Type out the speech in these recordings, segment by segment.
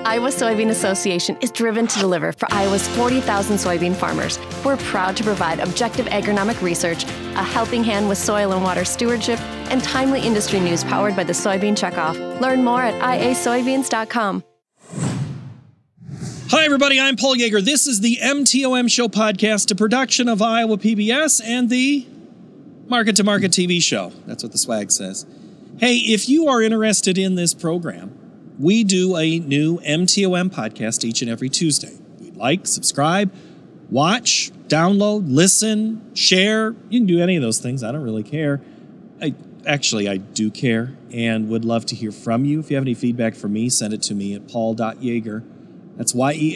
Iowa Soybean Association is driven to deliver for Iowa's 40,000 soybean farmers. We're proud to provide objective agronomic research, a helping hand with soil and water stewardship, and timely industry news powered by the Soybean Checkoff. Learn more at iasoybeans.com. Hi, everybody. I'm Paul Yeager. This is the MTOM Show podcast, a production of Iowa PBS and the Market to Market TV show. That's what the swag says. Hey, if you are interested in this program, we do a new MTOM podcast each and every Tuesday. We like, subscribe, watch, download, listen, share. You can do any of those things. I don't really care. I do care and would love to hear from you. If you have any feedback for me, send it to me at paul.yeager. That's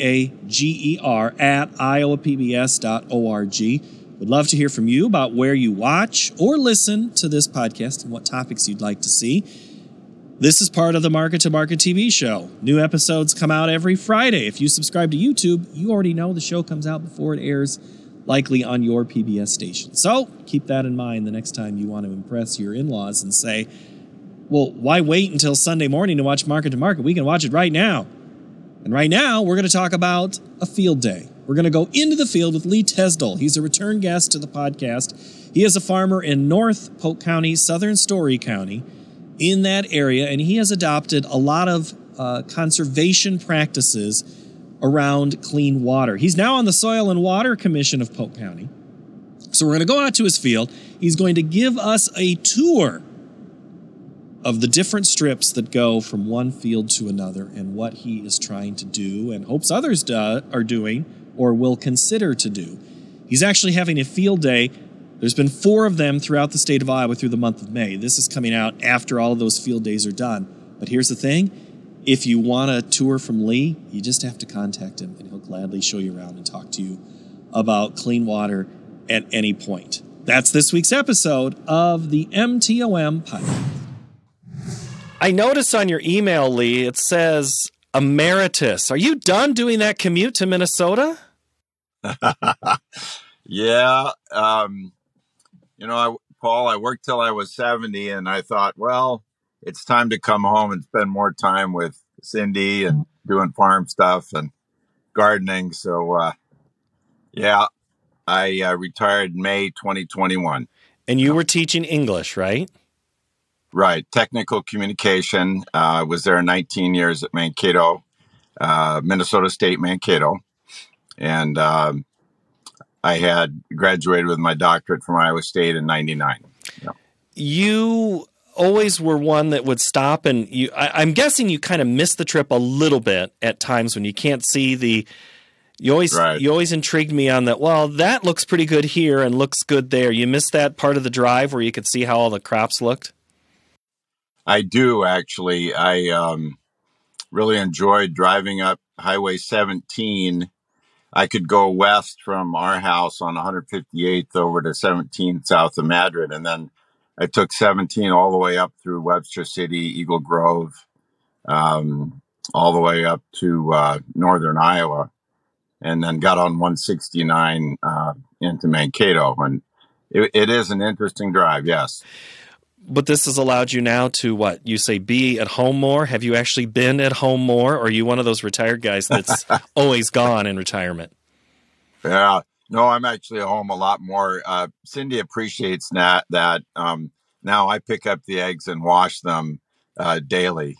YEAGER at iowapbs.org. Would love to hear from you about where you watch or listen to this podcast and what topics you'd like to see. This is part of the Market to Market TV show. New episodes come out every Friday. If you subscribe to YouTube, you already know the show comes out before it airs, likely on your PBS station. So keep that in mind the next time you want to impress your in-laws and say, well, why wait until Sunday morning to watch Market to Market? We can watch it right now. And right now, we're going to talk about a field day. We're going to go into the field with Lee Tesdall. He's a return guest to the podcast. He is a farmer in North Polk County, Southern Story County, in that area, and he has adopted a lot of conservation practices around clean water. He's now on the Soil and Water Commission of Polk County. So we're going to go out to his field. He's going to give us a tour of the different strips that go from one field to another and what he is trying to do and hopes others are doing or will consider to do. He's actually having a field day. There's been 4 of them throughout the state of Iowa through the month of May. This is coming out after all of those field days are done. But here's the thing. If you want a tour from Lee, you just have to contact him, and he'll gladly show you around and talk to you about clean water at any point. That's this week's episode of the MTOM podcast. I noticed on your email, Lee, it says emeritus. Are you done doing that commute to Minnesota? Yeah. Paul, I worked till I was 70, and I thought, well, it's time to come home and spend more time with Cindy and doing farm stuff and gardening. So, I retired May 2021. And you were teaching English, right? Right. Technical communication. I was there 19 years at Mankato, Minnesota State Mankato. And I had graduated with my doctorate from Iowa State in 99. Yeah. You always were one that would stop, and I'm guessing you kind of missed the trip a little bit at times when you can't see the. You always intrigued me on that. Well, that looks pretty good here and looks good there. You missed that part of the drive where you could see how all the crops looked. I do actually. I really enjoyed driving up Highway 17. I could go west from our house on 158th over to 17 south of Madrid. And then I took 17 all the way up through Webster City, Eagle Grove, all the way up to northern Iowa, and then got on 169 into Mankato. And it is an interesting drive, yes. But this has allowed you now to, what, you say be at home more? Have you actually been at home more? Or are you one of those retired guys that's always gone in retirement? Yeah. No, I'm actually at home a lot more. Cindy appreciates that. Now I pick up the eggs and wash them daily.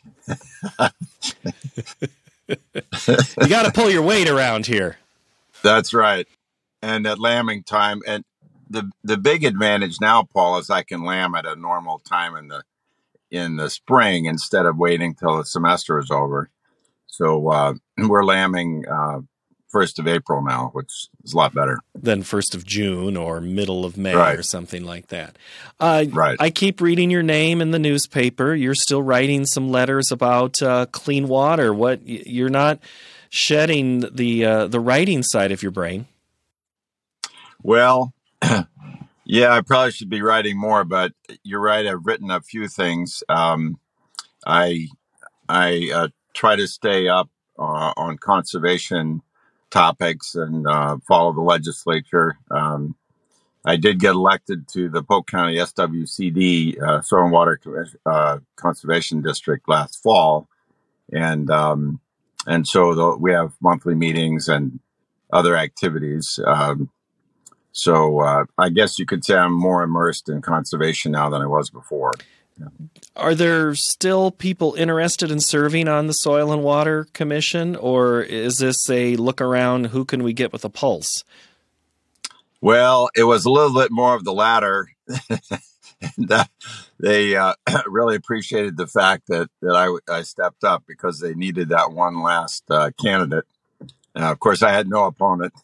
You got to pull your weight around here. That's right. And at lambing time, and the big advantage now, Paul, is I can lamb at a normal time in the spring instead of waiting till the semester is over. So we're lambing 1st of April now, which is a lot better than 1st of June or middle of May or something like that. Right. I keep reading your name in the newspaper. You're still writing some letters about clean water. What, you're not shedding the writing side of your brain? Well, yeah, I probably should be writing more, but you're right. I've written a few things. I try to stay up on conservation topics and follow the legislature. I did get elected to the Polk County SWCD Soil and Water Conservation District last fall, and And so we have monthly meetings and other activities. So I guess you could say I'm more immersed in conservation now than I was before. Yeah. Are there still people interested in serving on the Soil and Water Commission, or is this a look around, who can we get with a pulse? Well, it was a little bit more of the latter. And they really appreciated the fact that I stepped up because they needed that one last candidate. Of course, I had no opponent.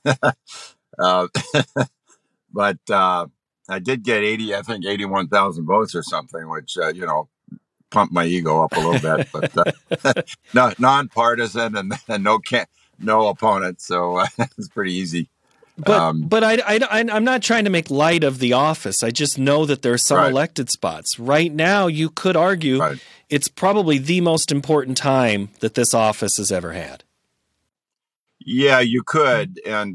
But I did get 81,000 votes or something, which, pumped my ego up a little bit. But nonpartisan and no opponent. So it's pretty easy. But I'm not trying to make light of the office. I just know that there are some elected spots. Right now, you could argue it's probably the most important time that this office has ever had. Yeah, you could. And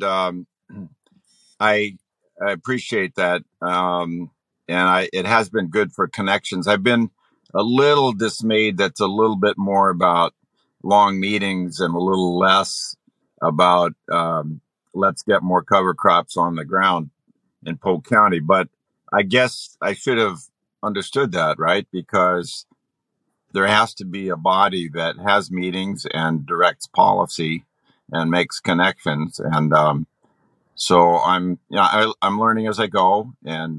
I appreciate that. It has been good for connections. I've been a little dismayed that's a little bit more about long meetings and a little less about let's get more cover crops on the ground in Polk County. But I guess I should have understood that, right? Because there has to be a body that has meetings and directs policy and makes connections. And so I'm learning as I go. And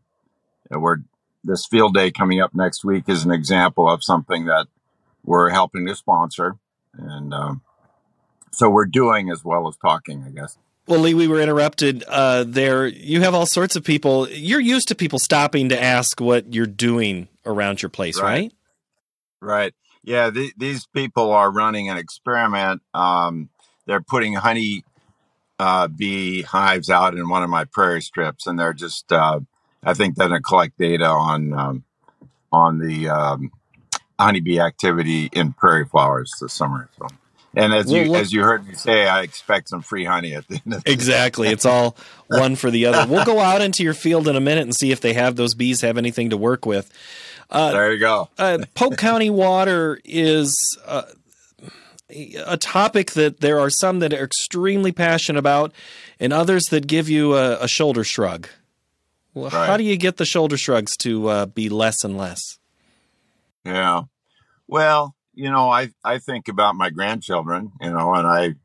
this field day coming up next week is an example of something that we're helping to sponsor. And so we're doing as well as talking, I guess. Well, Lee, we were interrupted there. You have all sorts of people. You're used to people stopping to ask what you're doing around your place, right? Right. Yeah, these people are running an experiment. They're putting honey bee hives out in one of my prairie strips, and they're just, I think they're going to collect data on the honeybee activity in prairie flowers this summer. So. And as you heard me say, I expect some free honey at the end of the Exactly. It's all one for the other. We'll go out into your field in a minute and see if those bees have anything to work with. There you go. Polk County water is a topic that there are some that are extremely passionate about and others that give you a shoulder shrug. Well, how do you get the shoulder shrugs to be less and less? Yeah. Well, I think about my grandchildren, and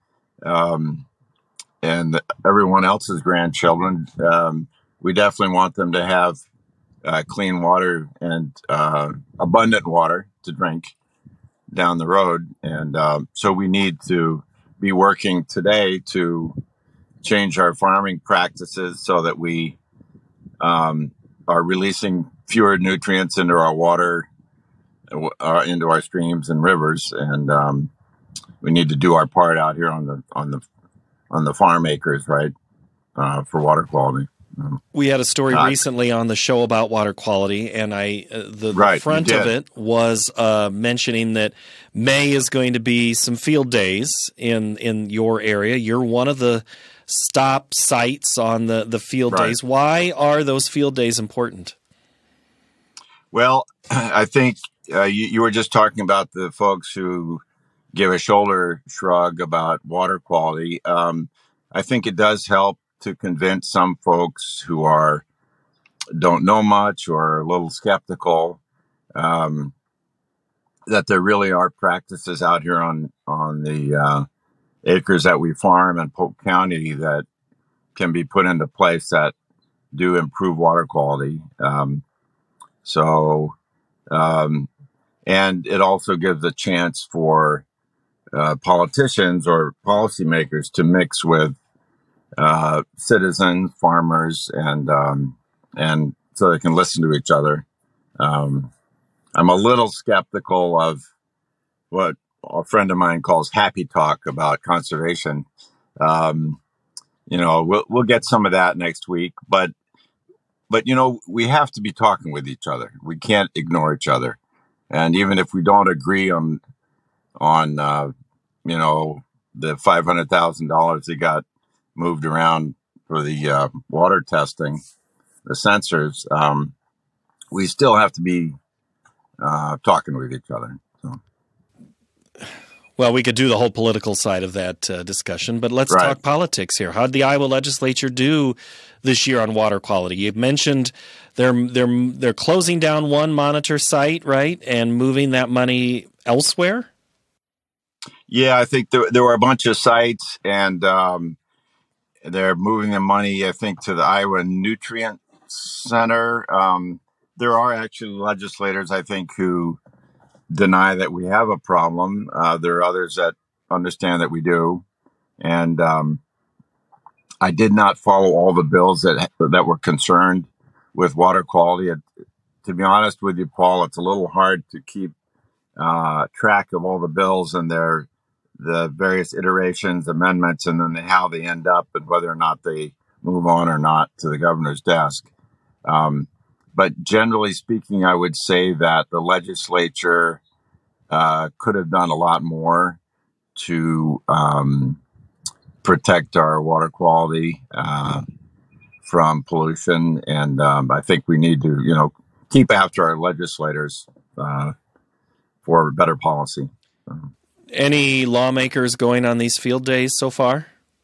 and everyone else's grandchildren. We definitely want them to have clean water and abundant water to drink down the road. And so we need to be working today to change our farming practices so that we are releasing fewer nutrients into our water, into our streams and rivers, and we need to do our part out here on the farm acres, right, for water quality. We had a story recently on the show about water quality, and the front of it was mentioning that May is going to be some field days in your area. You're one of the stop sites on the field days. Why are those field days important? Well, I think you were just talking about the folks who give a shoulder shrug about water quality. I think it does help to convince some folks who don't know much or are a little skeptical that there really are practices out here on the acres that we farm in Polk County that can be put into place that do improve water quality. And it also gives a chance for politicians or policymakers to mix with citizens, farmers, and so they can listen to each other. I'm a little skeptical of what a friend of mine calls happy talk about conservation. We'll get some of that next week, but we have to be talking with each other. We can't ignore each other. And even if we don't agree on the $500,000 that got moved around for the water testing, the sensors, we still have to be talking with each other. So. Well, we could do the whole political side of that discussion, but let's talk politics here. How'd the Iowa legislature do this year on water quality? You mentioned they're closing down one monitor site, right, and moving that money elsewhere? Yeah, I think there were a bunch of sites, and they're moving the money, I think, to the Iowa Nutrient Center. There are actually legislators, I think, who deny that we have a problem. There are others that understand that we do. And I did not follow all the bills that were concerned with water quality. To be honest with you, Paul, it's a little hard to keep track of all the bills and the various iterations, amendments, and then how they end up and whether or not they move on or not to the governor's desk. But generally speaking, I would say that the legislature could have done a lot more to protect our water quality from pollution. And I think we need to, keep after our legislators for better policy. Any lawmakers going on these field days so far?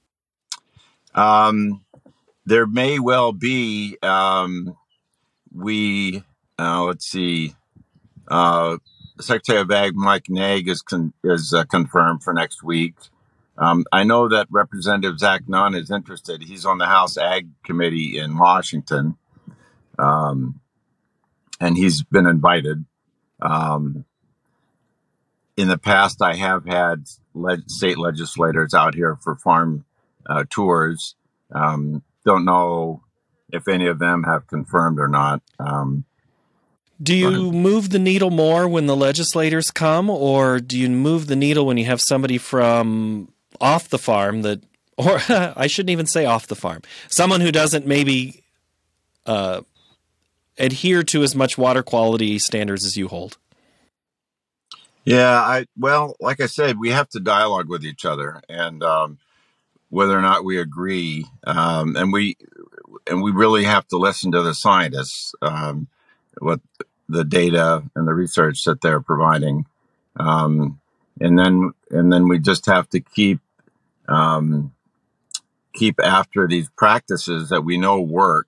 There may well be. Let's see. Secretary of Ag Mike Naig is confirmed for next week. I know that Representative Zach Nunn is interested. He's on the House Ag Committee in Washington, and he's been invited. In the past, I have had state legislators out here for farm tours. Don't know if any of them have confirmed or not. Do you move the needle more when the legislators come, or do you move the needle when you have somebody from off the farm or I shouldn't even say off the farm, someone who doesn't maybe adhere to as much water quality standards as you hold? Yeah, like I said, we have to dialogue with each other, and whether or not we agree, and we really have to listen to the scientists, what the data and the research that they're providing, and then we just have to keep after these practices that we know work,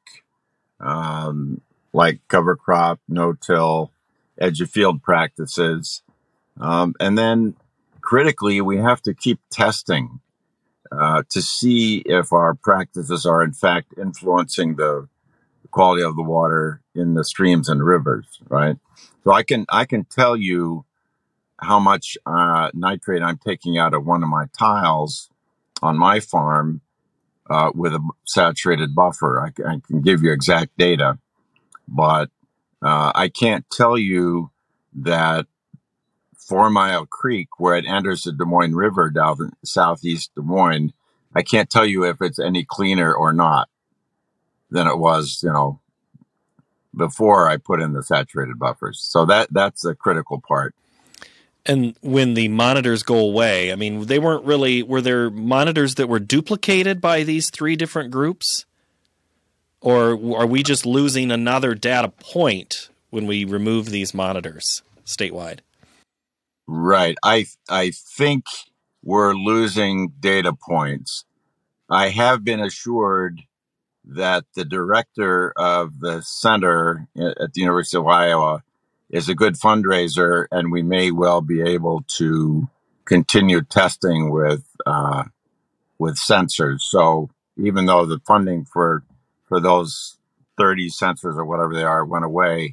like cover crop, no-till, edge of field practices. And then critically, we have to keep testing to see if our practices are in fact influencing the quality of the water in the streams and rivers, right? So I can tell you how much nitrate I'm taking out of one of my tiles on my farm with a saturated buffer. I can give you exact data, but I can't tell you that 4 Mile Creek, where it enters the Des Moines River down in southeast Des Moines, I can't tell you if it's any cleaner or not than it was, before I put in the saturated buffers. So that's a critical part. And when the monitors go away, I mean, were there monitors that were duplicated by these 3 different groups? Or are we just losing another data point when we remove these monitors statewide? Right. I think we're losing data points. I have been assured that the director of the center at the University of Iowa is a good fundraiser, and we may well be able to continue testing with sensors. So even though the funding for those 30 sensors or whatever they are went away,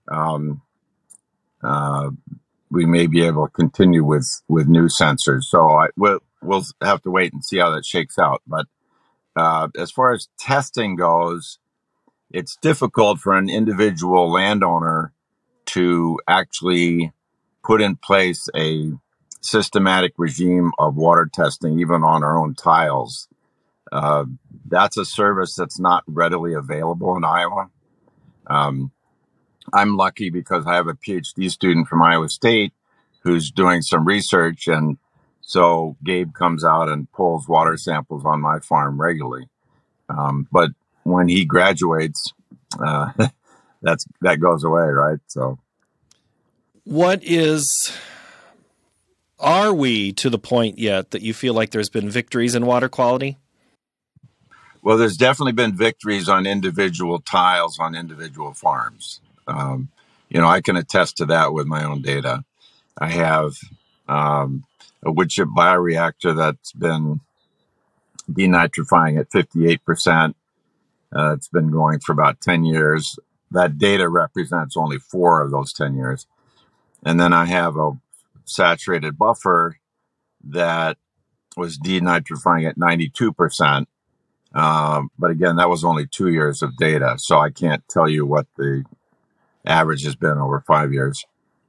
we may be able to continue with new sensors. So we'll have to wait and see how that shakes out. But as far as testing goes, it's difficult for an individual landowner to actually put in place a systematic regime of water testing, even on our own tiles. That's a service that's not readily available in Iowa. I'm lucky because I have a PhD student from Iowa State who's doing some research, and so Gabe comes out and pulls water samples on my farm regularly. But when he graduates, that goes away, right? So, what is are we to the point yet that you feel like there's been victories in water quality? Well, there's definitely been victories on individual tiles on individual farms. I can attest to that with my own data. I have a wood chip bioreactor that's been denitrifying at 58%. It's been going for about 10 years. That data represents only 4 of those 10 years. And then I have a saturated buffer that was denitrifying at 92%. But again, that was only 2 years of data. So I can't tell you what the average has been over 5 years.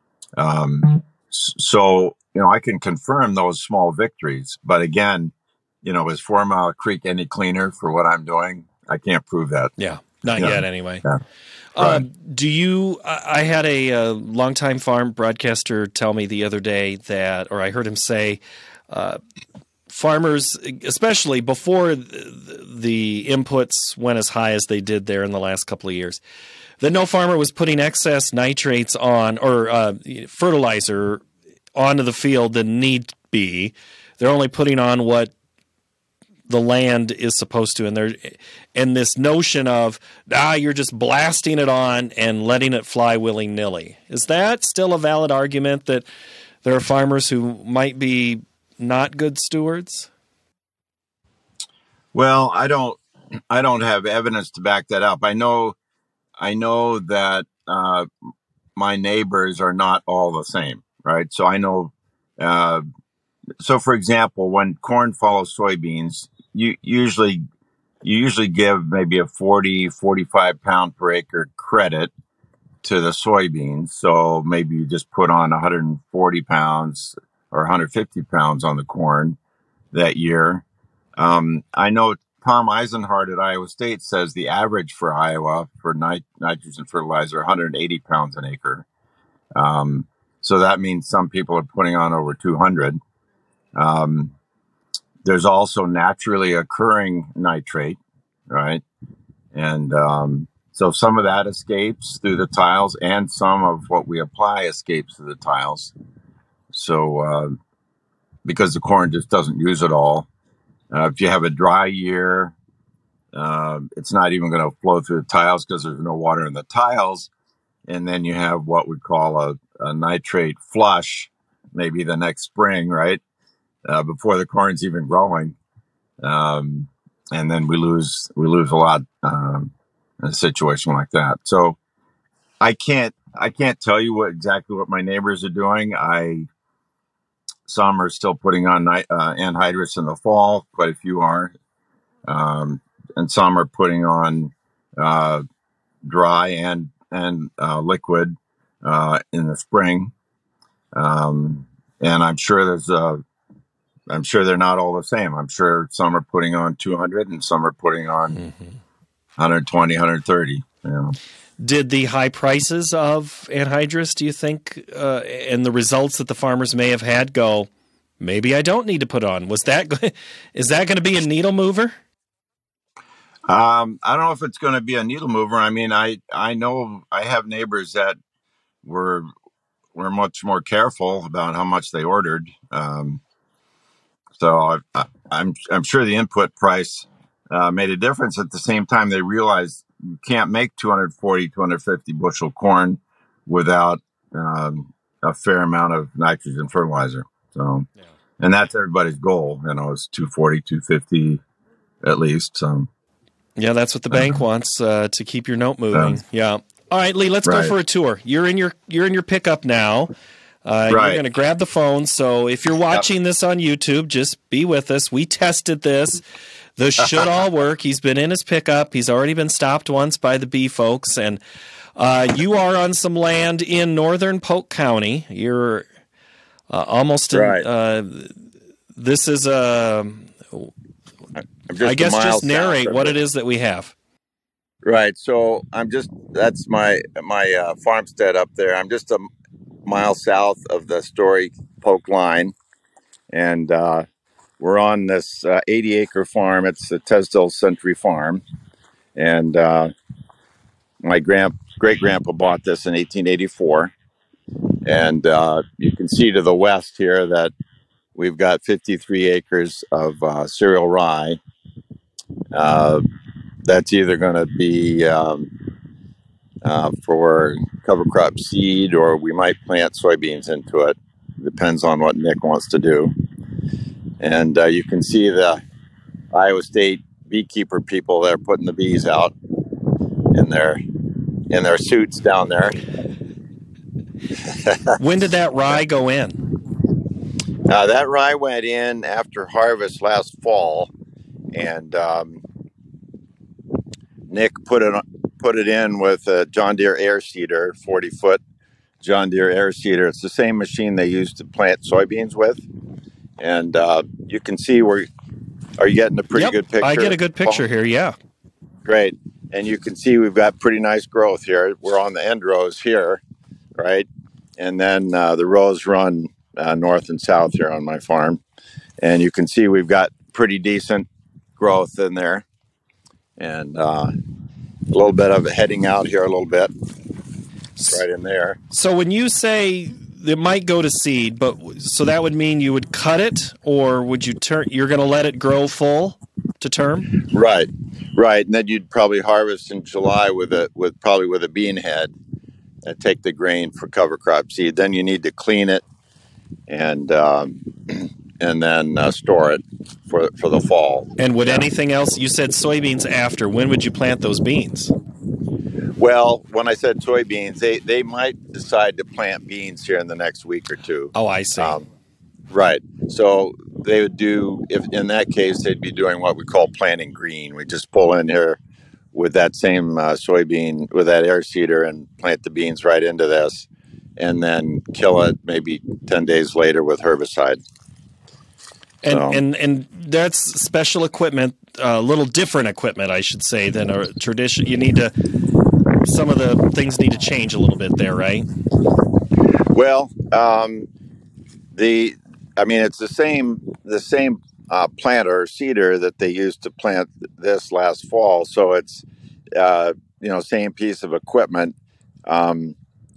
So, I can confirm those small victories. But again, is 4 Mile Creek any cleaner for what I'm doing? I can't prove that. Yeah, not yet anyway. Yeah. Right. I had a longtime farm broadcaster tell me the other day or I heard him say, farmers, especially before the inputs went as high as they did there in the last couple of years, that no farmer was putting excess nitrates on or fertilizer onto the field that need be. They're only putting on what the land is supposed to, and this notion of you're just blasting it on and letting it fly willy-nilly. Is that still a valid argument that there are farmers who might be not good stewards? Well, I don't have evidence to back that up. I know that my neighbors are not all the same, right? So I know. So, for example, when corn follows soybeans, you usually give maybe a 45 pound per acre credit to the soybeans. So maybe you just put on 140 pounds or 150 pounds on the corn that year. I know Tom Eisenhardt at Iowa State says the average for Iowa for nitrogen fertilizer, 180 pounds an acre. So that means some people are putting on over 200. There's also naturally occurring nitrate, right? And so some of that escapes through the tiles, and some of what we apply escapes through the tiles. So because the corn just doesn't use it all. If you have a dry year, it's not even going to flow through the tiles because there's no water in the tiles. And then you have what we call a nitrate flush, maybe the next spring, right? Before the corn's even growing. And then we lose a lot in a situation like that. So I can't tell you exactly what my neighbors are doing. Some are still putting on anhydrous in the fall. Quite a few are. And some are putting on dry and liquid in the spring. And I'm sure I'm sure they're not all the same. I'm sure some are putting on 200 and some are putting on 120, 130. Did the high prices of anhydrous, do you think, and the results that the farmers may have had go, maybe I don't need to put on? Is that going to be a needle mover? I don't know if it's going to be a needle mover. I mean, I know I have neighbors that were much more careful about how much they ordered. So I'm sure the input price made a difference. At the same time, they realized you can't make 240, 250 bushel corn without a fair amount of nitrogen fertilizer. So, and that's everybody's goal. Is 240, 250 at least. Yeah, that's what the bank wants to keep your note moving. Yeah. All right, Lee, let's go for a tour. You're in your pickup now. You're going to grab the phone. So if you're watching this on YouTube, just be with us. We tested this. This should all work. He's been in his pickup. He's already been stopped once by the bee folks. And you are on some land in northern Polk County. You're almost in, this is I guess just narrate what it is that we have. Right. So that's my farmstead up there. I'm just a mile south of the Story Polk line. And we're on this 80-acre farm. It's the Tesdell Century Farm. And my great-grandpa bought this in 1884. And you can see to the west here that we've got 53 acres of cereal rye. That's either going to be for cover crop seed, or we might plant soybeans into it. Depends on what Nick wants to do. And you can see the Iowa State beekeeper people that are putting the bees out in their suits down there. When did that rye go in? That rye went in after harvest last fall, and Nick put it in with a John Deere air seeder, 40-foot John Deere air seeder. It's the same machine they use to plant soybeans with, and you can see where. Are you getting a pretty good picture? I get a good picture here. Yeah, great. And you can see we've got pretty nice growth here. We're on the end rows here, right? And then the rows run north and south here on my farm. And you can see we've got pretty decent growth in there. And a little bit of it heading out here a little bit, right in there. So when you say it might go to seed, so that would mean you would cut it, or would you you're going to let it grow full to term? Right. And then you'd probably harvest in July with a bean head and take the grain for cover crop seed. Then you need to clean it and then store it for the fall. And would anything else? You said soybeans after. When would you plant those beans? Well, when I said soybeans, they might decide to plant beans here in the next week or two. Oh, I see. Right. So they would do, if in that case, they'd be doing what we call planting green. We just pull in here with that same soybean, with that air seeder, and plant the beans right into this, and then kill it maybe 10 days later with herbicide. And that's special equipment, a little different equipment, I should say, than a tradition. Some of the things need to change a little bit there, right? Well, it's the same planter or seeder that they used to plant this last fall. So it's same piece of equipment, and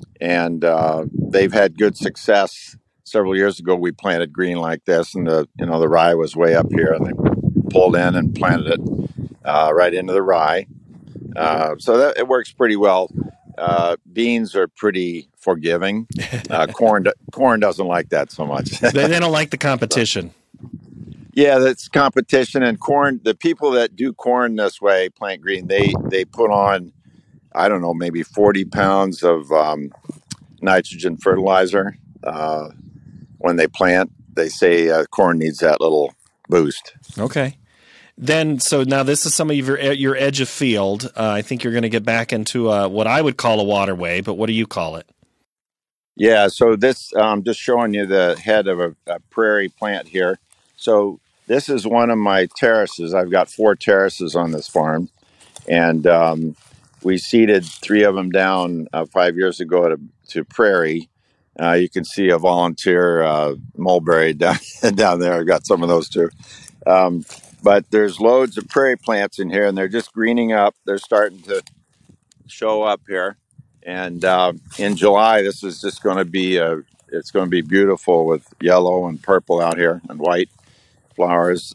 they've had good success. Several years ago, we planted green like this, and the rye was way up here, and they pulled in and planted it right into the rye. So that it works pretty well. Beans are pretty forgiving. Corn doesn't like that so much. They don't like the competition. Yeah, that's competition. And corn, the people that do corn this way, plant green, they put on, I don't know, maybe 40 pounds of nitrogen fertilizer when they plant. They say corn needs that little boost. Okay. Then, so now this is some of your edge of field. I think you're going to get back into what I would call a waterway, but what do you call it? Yeah, so this, just showing you the head of a prairie plant here. So this is one of my terraces. I've got 4 terraces on this farm, and we seeded 3 of them down 5 years ago to prairie. You can see a volunteer mulberry down there. I've got some of those too. But there's loads of prairie plants in here, and they're just greening up. They're starting to show up here. And in July, this is just going to be it's going to be beautiful with yellow and purple out here and white flowers.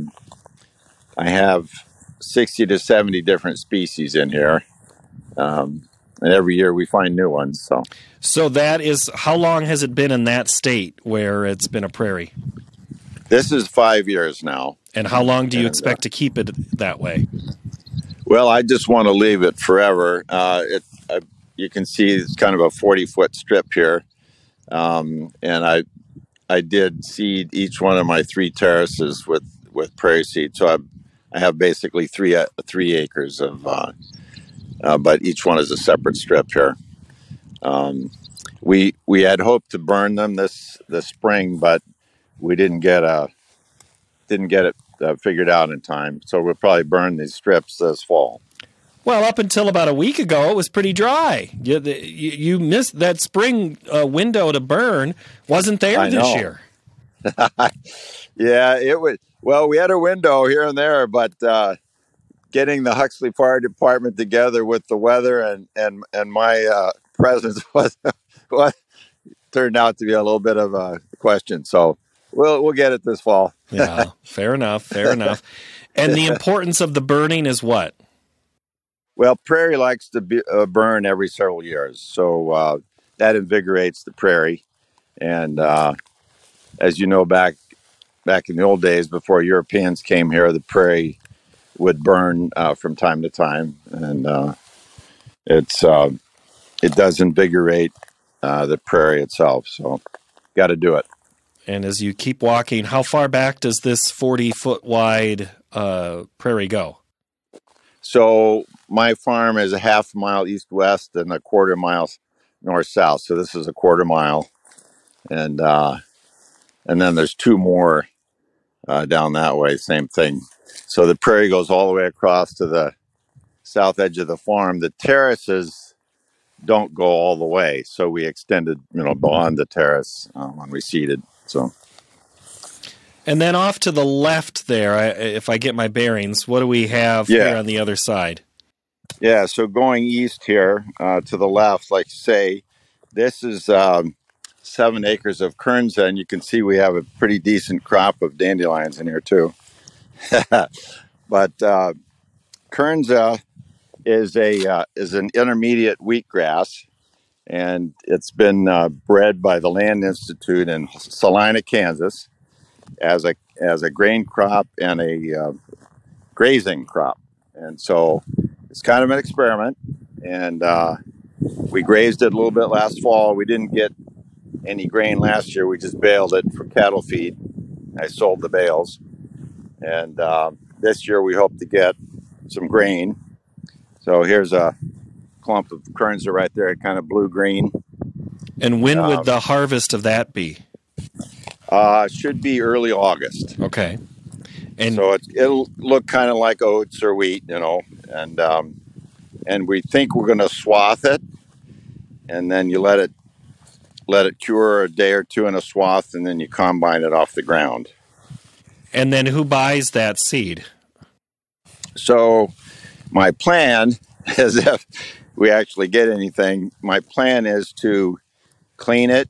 I have 60 to 70 different species in here. And every year we find new ones. So that is, how long has it been in that state where it's been a prairie? This is 5 years now. And how long do you expect to keep it that way? Well, I just want to leave it forever. You can see it's kind of a 40-foot strip here. And I did seed each one of my 3 terraces with prairie seed. So I have basically 3 acres of, but each one is a separate strip here. We had hoped to burn them this spring, but we didn't get it figured out in time. So we'll probably burn these strips this fall. Well, up until about a week ago, it was pretty dry. You missed that spring window to burn. Wasn't there this year? Yeah, it was. Well, we had a window here and there, but getting the Huxley Fire Department together with the weather and my presence turned out to be a little bit of a question. So we'll get it this fall. Yeah, fair enough. Fair enough. And the importance of the burning is what? Well, prairie likes to burn every several years. So that invigorates the prairie. And as you know, back in the old days before Europeans came here, the prairie would burn from time to time. And it does invigorate the prairie itself. So got to do it. And as you keep walking, how far back does this 40-foot wide prairie go? So my farm is a half mile east-west and a quarter mile north-south. So this is a quarter mile. And then there's 2 more down that way, same thing. So the prairie goes all the way across to the south edge of the farm. The terraces don't go all the way. So we extended, beyond the terrace when we seeded. So. And then off to the left there, if I get my bearings, what do we have here on the other side? Yeah, so going east here to the left, like you say, this is 7 acres of Kernza, and you can see we have a pretty decent crop of dandelions in here too. But Kernza is an intermediate wheatgrass, and it's been bred by the Land Institute in Salina, Kansas, as a grain crop and a grazing crop. And so it's kind of an experiment. And we grazed it a little bit last fall. We didn't get any grain last year. We just baled it for cattle feed. I sold the bales. And this year we hope to get some grain. So here's a clump of Kernza right there, kind of blue-green. And when would the harvest of that be? Should be early August. Okay. And so it'll look kind of like oats or wheat, and we think we're going to swath it, and then you let it cure a day or two in a swath, and then you combine it off the ground. And then who buys that seed? So my plan is, if we actually get anything, my plan is to clean it,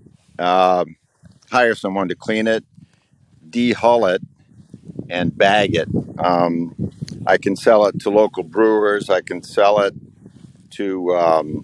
hire someone to clean it, de-hull it, and bag it. I can sell it to local brewers. I can sell it to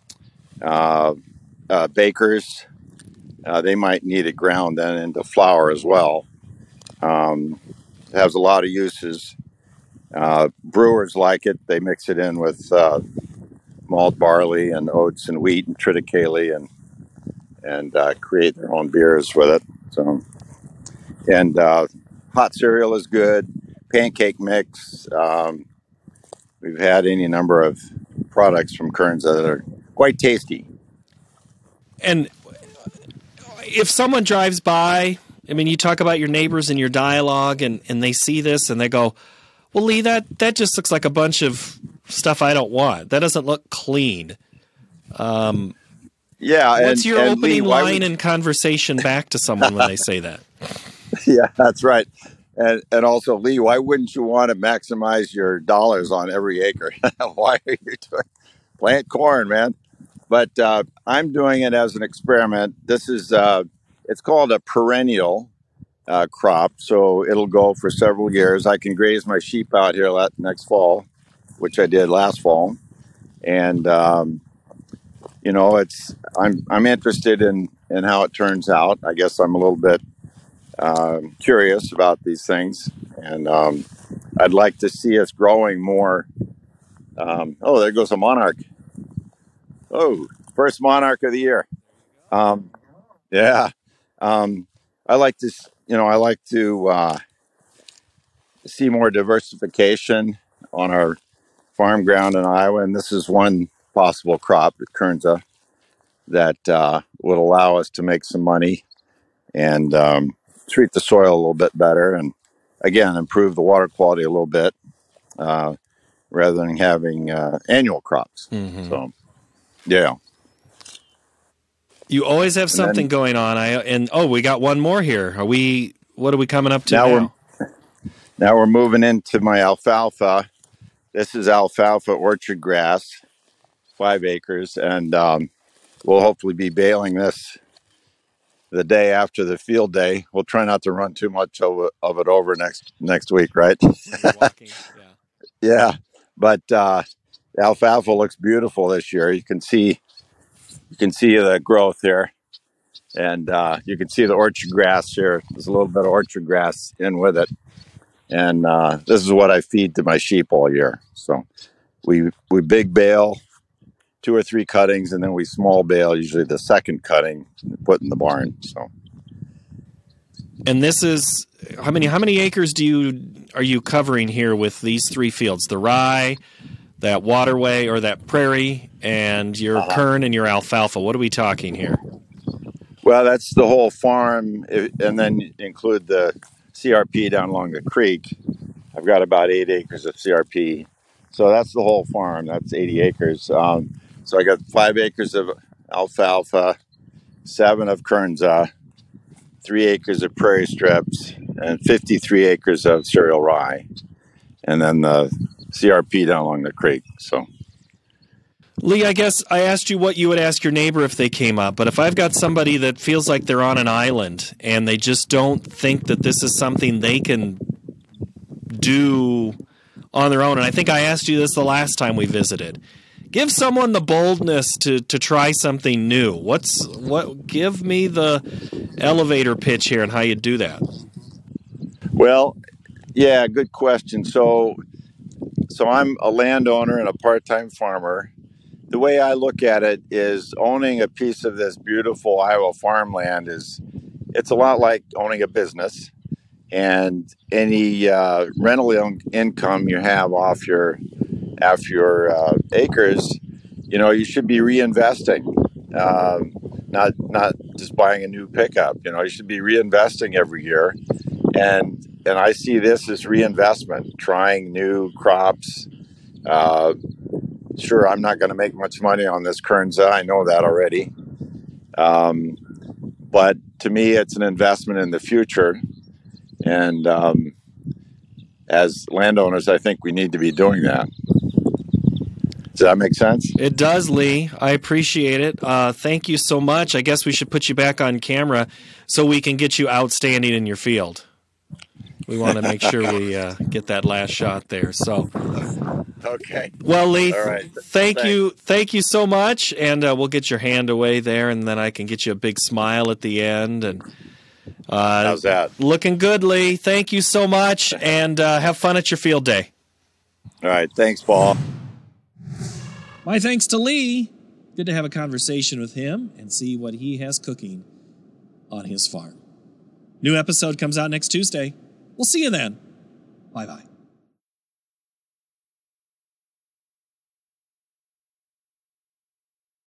bakers. They might need it ground then into flour as well. It has a lot of uses. Brewers like it. They mix it in with malt barley and oats and wheat and triticale and create their own beers with it. So, and hot cereal is good. Pancake mix. We've had any number of products from Kernza that are quite tasty. And if someone drives by, I mean, you talk about your neighbors in your dialogue, and they see this and they go, well, Lee, that just looks like a bunch of stuff I don't want. That doesn't look clean. Yeah. What's your opening line in conversation back to someone when they say that? Yeah, that's right. And also, Lee, why wouldn't you want to maximize your dollars on every acre? Why are you plant corn, man? But I'm doing it as an experiment. This is it's called a perennial crop, so it'll go for several years. I can graze my sheep out here next fall, which I did last fall, and I'm interested in how it turns out. I guess I'm a little bit curious about these things, and I'd like to see us growing more. There goes a monarch. Oh, first monarch of the year. Yeah. I like to see more diversification on our farm ground in Iowa, and this is one possible crop at Kernza that would allow us to make some money and treat the soil a little bit better, and again improve the water quality a little bit rather than having annual crops. Mm-hmm. So, yeah. You always have something going on. We got one more here. What are we coming up to now? Now we're moving into my alfalfa. This is alfalfa orchard grass, 5 acres, and we'll hopefully be baling this the day after the field day. We'll try not to run too much of it over next week, right? When you're walking, yeah. Yeah, but alfalfa looks beautiful this year. You can see the growth here, and you can see the orchard grass here. There's a little bit of orchard grass in with it, and this is what I feed to my sheep all year. So we big bale 2 or 3 cuttings, and then we small bale, usually the second cutting, put in the barn. So, and this is how many acres are you covering here with these 3 fields? The rye, that waterway or that prairie, and your kern and your alfalfa. What are we talking here? Well, that's the whole farm, and then include the CRP down along the creek. I've got about 8 acres of CRP, so that's the whole farm. That's 80 acres. So I got 5 acres of alfalfa, 7 of kernza, 3 acres of prairie strips, and 53 acres of cereal rye, and then the CRP down along the creek. So, Lee, I guess I asked you what you would ask your neighbor if they came up, but if I've got somebody that feels like they're on an island and they just don't think that this is something they can do on their own, and I think I asked you this the last time we visited, give someone the boldness to try something new. Give me the elevator pitch here and how you do that. Well, yeah, good question. So I'm a landowner and a part-time farmer. The way I look at it is owning a piece of this beautiful Iowa farmland it's a lot like owning a business, and any rental income you have off your acres, you should be reinvesting, not just buying a new pickup. You should be reinvesting every year, and I see this as reinvestment, trying new crops. Sure, I'm not going to make much money on this kernza. I know that already. But to me, it's an investment in the future. And as landowners, I think we need to be doing that. Does that make sense? It does, Lee. I appreciate it. Thank you so much. I guess we should put you back on camera so we can get you outstanding in your field. We want to make sure we get that last shot there. So, okay. Well, Lee, all right. Thank you so much, and we'll get your hand away there, and then I can get you a big smile at the end. And how's that? Looking good, Lee. Thank you so much, and have fun at your field day. All right. Thanks, Paul. My thanks to Lee. Good to have a conversation with him and see what he has cooking on his farm. New episode comes out next Tuesday. We'll see you then. Bye-bye.